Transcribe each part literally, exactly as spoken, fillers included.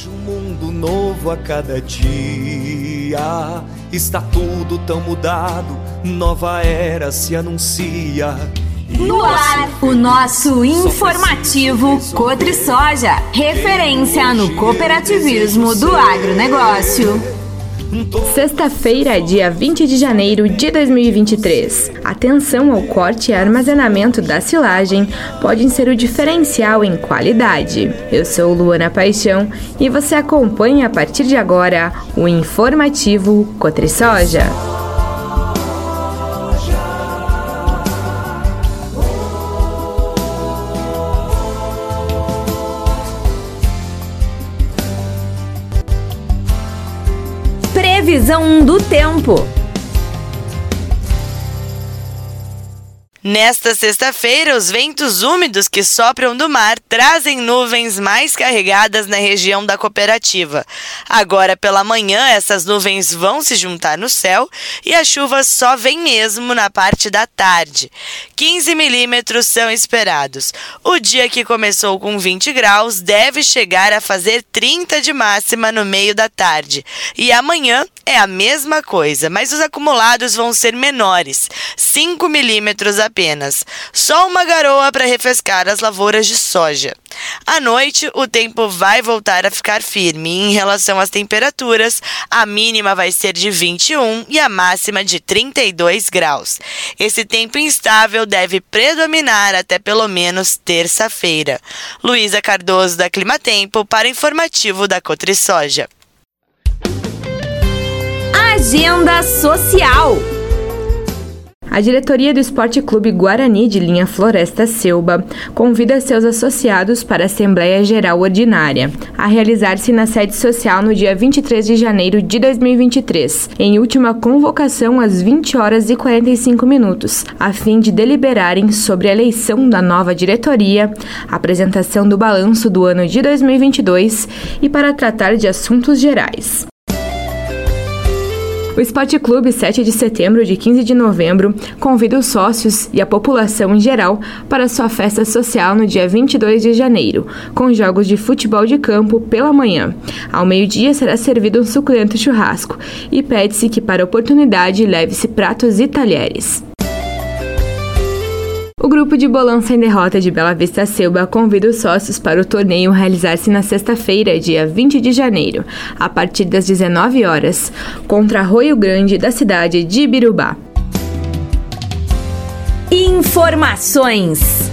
Vejo um mundo novo a cada dia. Está tudo tão mudado, nova era se anuncia. No ar, o nosso informativo Cotrisoja, referência no cooperativismo do agronegócio. Sexta-feira, dia vinte de janeiro de dois mil e vinte e três. Atenção ao corte e armazenamento da silagem podem ser o diferencial em qualidade. Eu sou Luana Paixão e você acompanha a partir de agora o informativo Cotrisoja. Previsão do tempo. Nesta sexta-feira, os ventos úmidos que sopram do mar trazem nuvens mais carregadas na região da cooperativa. Agora pela manhã, essas nuvens vão se juntar no céu e a chuva só vem mesmo na parte da tarde. quinze milímetros são esperados. O dia que começou com vinte graus deve chegar a fazer trinta de máxima no meio da tarde. E amanhã é a mesma coisa, mas os acumulados vão ser menores, cinco milímetros apenas. Só uma garoa para refrescar as lavouras de soja. À noite, o tempo vai voltar a ficar firme. Em relação às temperaturas, a mínima vai ser de vinte e um e a máxima de trinta e dois graus. Esse tempo instável deve predominar até pelo menos terça-feira. Luísa Cardoso, da Climatempo, para o informativo da Cotrisoja. Agenda Social. A diretoria do Esporte Clube Guarani de linha Floresta Selba convida seus associados para a Assembleia Geral Ordinária, a realizar-se na sede social no dia vinte e três de janeiro de dois mil e vinte e três, em última convocação às vinte horas e quarenta e cinco minutos, a fim de deliberarem sobre a eleição da nova diretoria, apresentação do balanço do ano de dois mil e vinte e dois e para tratar de assuntos gerais. O Esporte Clube sete de setembro de quinze de novembro convida os sócios e a população em geral para sua festa social no dia vinte e dois de janeiro, com jogos de futebol de campo pela manhã. Ao meio-dia será servido um suculento churrasco e pede-se que para a oportunidade leve-se pratos e talheres. O grupo de bolão sem derrota de Bela Vista Selba convida os sócios para o torneio realizar-se na sexta-feira, dia vinte de janeiro, a partir das dezenove horas, contra Arroio Grande da cidade de Ibirubá. Informações.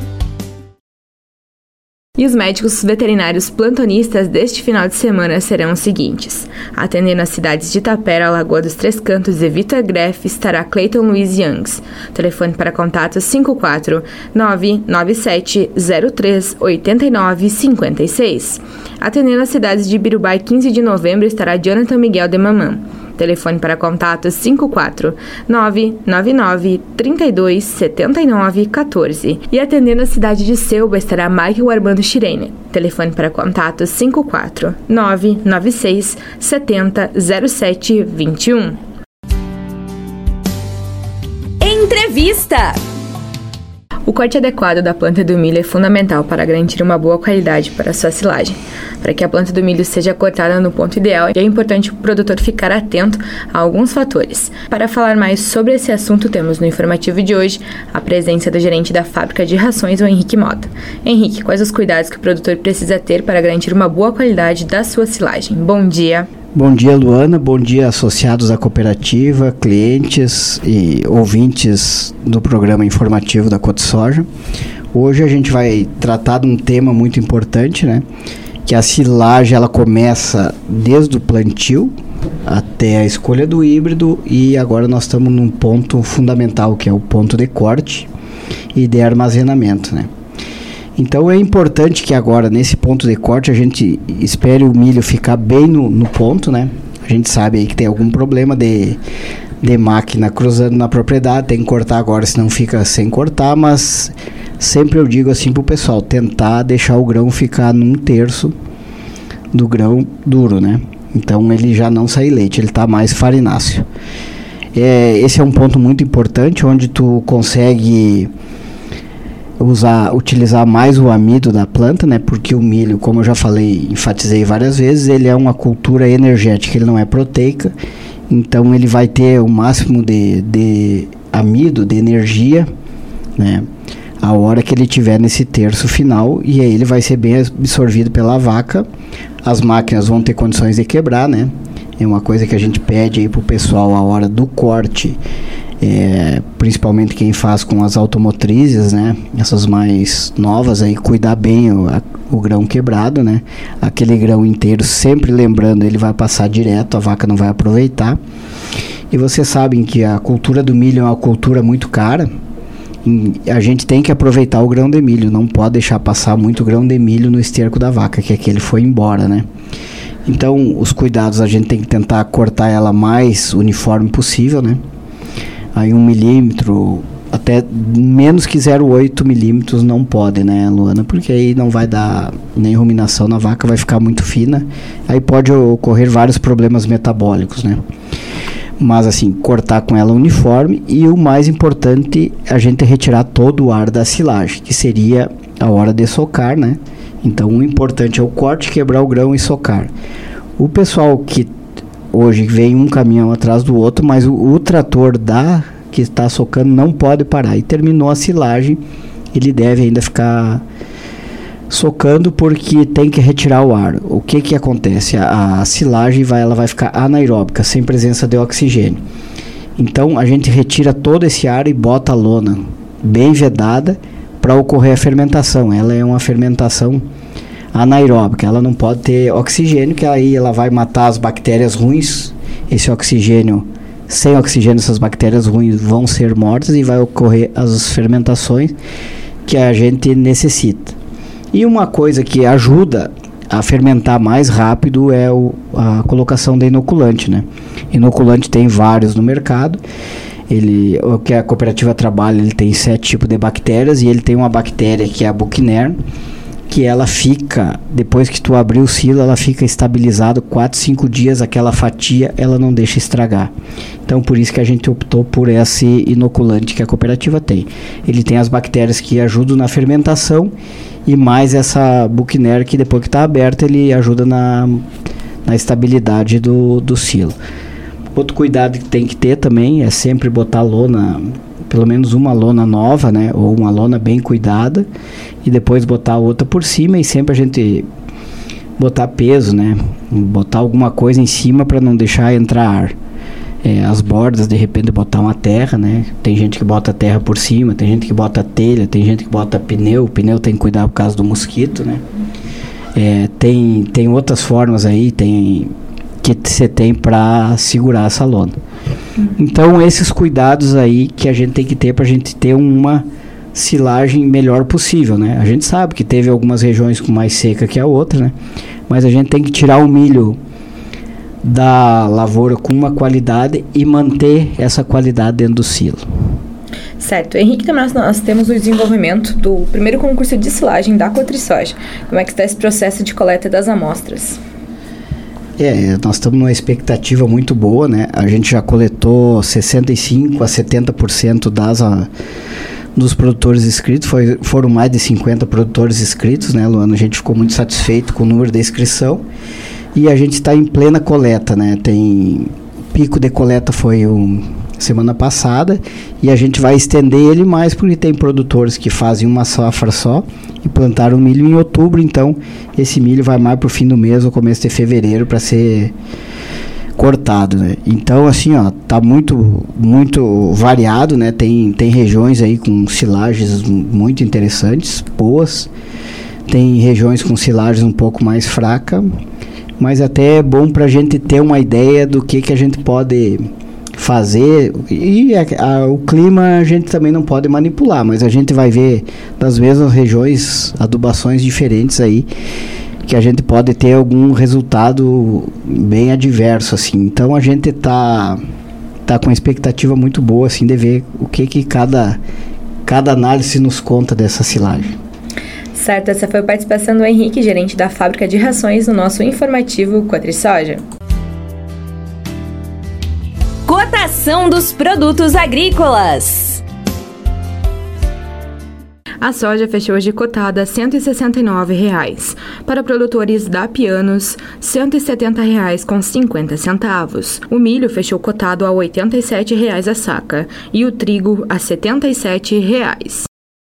E os médicos veterinários plantonistas deste final de semana serão os seguintes. Atendendo as cidades de Itapera, Lagoa dos Três Cantos e Vitor Greff, estará Cleiton Luiz Youngs. Telefone para contato cinco quatro nove nove sete zero três oito nove cinco seis. Atendendo as cidades de Ibirubá e quinze de novembro, estará Jonathan Miguel de Mamã. Telefone para contato cinco quatro nove nove nove três dois sete nove um quatro. E atendendo a cidade de Selba estará Michael Armando Schreiner. Telefone para contato cinco quatro nove nove seis sete zero sete dois um. Entrevista. O corte adequado da planta do milho é fundamental para garantir uma boa qualidade para a sua silagem. Para que a planta do milho seja cortada no ponto ideal, é importante o produtor ficar atento a alguns fatores. Para falar mais sobre esse assunto, temos no informativo de hoje a presença do gerente da fábrica de rações, o Henrique Mota. Henrique, quais os cuidados que o produtor precisa ter para garantir uma boa qualidade da sua silagem? Bom dia! Bom dia, Luana. Bom dia, associados à cooperativa, clientes e ouvintes do programa informativo da Cotrisoja. Hoje a gente vai tratar de um tema muito importante, né? Que a silagem ela começa desde o plantio até a escolha do híbrido e agora nós estamos num ponto fundamental, que é o ponto de corte e de armazenamento, né? Então é importante que agora, nesse ponto de corte, a gente espere o milho ficar bem no, no ponto, né? A gente sabe aí que tem algum problema de, de máquina cruzando na propriedade, tem que cortar agora, senão fica sem cortar, mas sempre eu digo assim pro pessoal, tentar deixar o grão ficar num terço do grão duro, né? Então ele já não sai leite, ele tá mais farináceo. É, esse é um ponto muito importante, onde tu consegue usar, utilizar mais o amido da planta, né? Porque o milho, como eu já falei, enfatizei várias vezes, ele é uma cultura energética, ele não é proteica, então ele vai ter o máximo de, de amido, de energia, né? A hora que ele tiver nesse terço final, e aí ele vai ser bem absorvido pela vaca. As máquinas vão ter condições de quebrar, né? É uma coisa que a gente pede aí pro pessoal a hora do corte, é, principalmente quem faz com as automotrizes, né? Essas mais novas aí, cuidar bem o, a, o grão quebrado, né? Aquele grão inteiro, sempre lembrando, ele vai passar direto, a vaca não vai aproveitar. E vocês sabem que a cultura do milho é uma cultura muito cara. A gente tem que aproveitar o grão de milho, não pode deixar passar muito grão de milho no esterco da vaca, que aquele foi embora, né? Então, os cuidados, a gente tem que tentar cortar ela mais uniforme possível, né? Aí um milímetro, até menos que zero vírgula oito milímetros não pode, né, Luana? Porque aí não vai dar nem ruminação na vaca, vai ficar muito fina. Aí pode ocorrer vários problemas metabólicos, né? Mas assim, cortar com ela uniforme, e o mais importante, a gente retirar todo o ar da silagem, que seria a hora de socar, né? Então o importante é o corte, quebrar o grão e socar. O pessoal que hoje vem um caminhão atrás do outro, mas o, o trator da, que está socando não pode parar, e terminou a silagem, ele deve ainda ficar socando, porque tem que retirar o ar. O que que acontece? A, a silagem vai, ela vai ficar anaeróbica, sem presença de oxigênio. Então a gente retira todo esse ar e bota a lona bem vedada para ocorrer a fermentação. Ela é uma fermentação anaeróbica, ela não pode ter oxigênio, que aí ela vai matar as bactérias ruins. Esse oxigênio, sem oxigênio, essas bactérias ruins vão ser mortas e vai ocorrer as fermentações que a gente necessita. E uma coisa que ajuda a fermentar mais rápido é o, a colocação de inoculante, né? Inoculante tem vários no mercado. Ele, o que a cooperativa trabalha, ele tem sete tipos de bactérias, e ele tem uma bactéria que é a Buchner, que ela fica, depois que tu abrir o silo, ela fica estabilizada quatro, cinco dias, aquela fatia, ela não deixa estragar. Então, por isso que a gente optou por esse inoculante que a cooperativa tem. Ele tem as bactérias que ajudam na fermentação, e mais essa Buchner, que depois que está aberta, ele ajuda na, na estabilidade do, do silo. Outro cuidado que tem que ter também é sempre botar lona, pelo menos uma lona nova, né? Ou uma lona bem cuidada, e depois botar outra por cima, e sempre a gente botar peso, né? Botar alguma coisa em cima para não deixar entrar ar. É, as bordas, de repente, botar uma terra, né? Tem gente que bota terra por cima, tem gente que bota telha, tem gente que bota pneu. O pneu tem que cuidar por causa do mosquito, né? É, tem, tem outras formas aí, tem que você tem para segurar essa lona. Então, esses cuidados aí que a gente tem que ter para a gente ter uma silagem melhor possível, né? A gente sabe que teve algumas regiões com mais seca que a outra, né? Mas a gente tem que tirar o milho da lavoura com uma qualidade e manter essa qualidade dentro do silo. Certo. Henrique, também nós, nós temos o desenvolvimento do primeiro concurso de silagem da Cotrisoja. Como é que está esse processo de coleta das amostras? É, nós estamos numa expectativa muito boa, né? A gente já coletou sessenta e cinco por cento a setenta por cento das, a, dos produtores inscritos, foi, foram mais de cinquenta produtores inscritos, né, Luana? A gente ficou muito satisfeito com o número de inscrição, e a gente está em plena coleta, né? Tem pico de coleta foi um, semana passada, e a gente vai estender ele mais, porque tem produtores que fazem uma safra só e plantaram milho em outubro, então esse milho vai mais para o fim do mês ou começo de fevereiro para ser cortado, né? Então, assim, ó, tá muito, muito variado, né? Tem, tem regiões aí com silagens muito interessantes, boas, tem regiões com silagens um pouco mais fraca, mas até é bom para a gente ter uma ideia do que, que a gente pode fazer, e a, a, o clima a gente também não pode manipular, mas a gente vai ver das mesmas regiões adubações diferentes aí, que a gente pode ter algum resultado bem adverso, assim. Então a gente tá, tá com uma expectativa muito boa, assim, de ver o que que cada, cada análise nos conta dessa silagem. Certo, essa foi a participação do Henrique, gerente da fábrica de rações, no nosso informativo Cotrisoja. Cotação dos produtos agrícolas. A soja fechou hoje cotada a cento e sessenta e nove reais. Para produtores da Pianos, cento e setenta reais com cinquenta centavos. O milho fechou cotado a oitenta e sete reais a saca e o trigo a setenta e sete reais.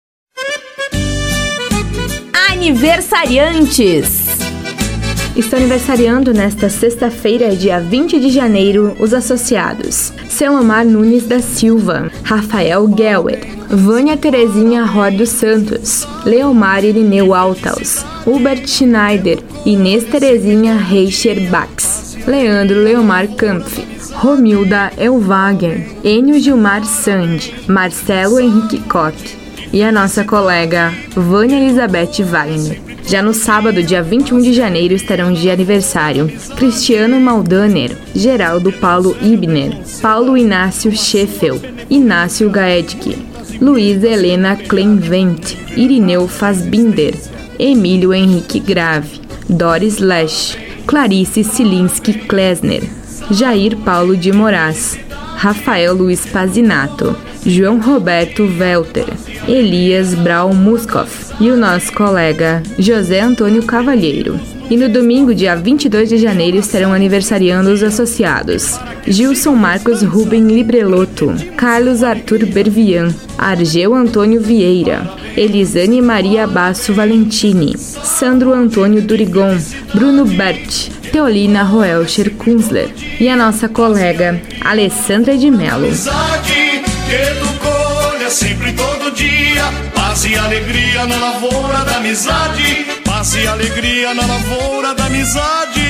Aniversariantes! Estão aniversariando nesta sexta-feira, dia vinte de janeiro, os associados: Selomar Nunes da Silva, Rafael Geller, Vânia Terezinha Ror dos Santos, Leomar Irineu Altaus, Hubert Schneider, Inês Terezinha Reicher Bax, Leandro Leomar Kampf, Romilda Elwager, Enio Gilmar Sand, Marcelo Henrique Koch e a nossa colega Vânia Elizabeth Wagner. Já no sábado, dia vinte e um de janeiro, estarão de aniversário Cristiano Maldaner, Geraldo Paulo Ibner, Paulo Inácio Scheffel, Inácio Gaedke, Luísa Helena Kleinvent, Irineu Fassbinder, Emílio Henrique Grave, Doris Lesch, Clarice Silinski Klesner, Jair Paulo de Moraes, Rafael Luiz Pazinato, João Roberto Welter, Elias Brau Muskoff e o nosso colega José Antônio Cavalheiro. E no domingo, dia vinte e dois de janeiro, estarão aniversariando os associados: Gilson Marcos Ruben Librelotto, Carlos Arthur Bervian, Argeu Antônio Vieira, Elisane Maria Basso Valentini, Sandro Antônio Durigon, Bruno Bert, Teolina Roelcher Kunzler e a nossa colega Alessandra de Mello. Sempre todo dia, paz e alegria na lavoura da amizade, paz e alegria na lavoura da amizade.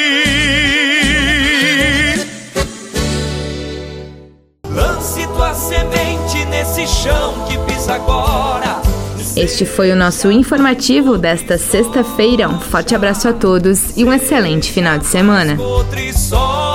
Lance tua semente nesse chão que pisa agora. Este foi o nosso informativo desta sexta-feira. Um forte abraço a todos e um excelente final de semana. Outro sol.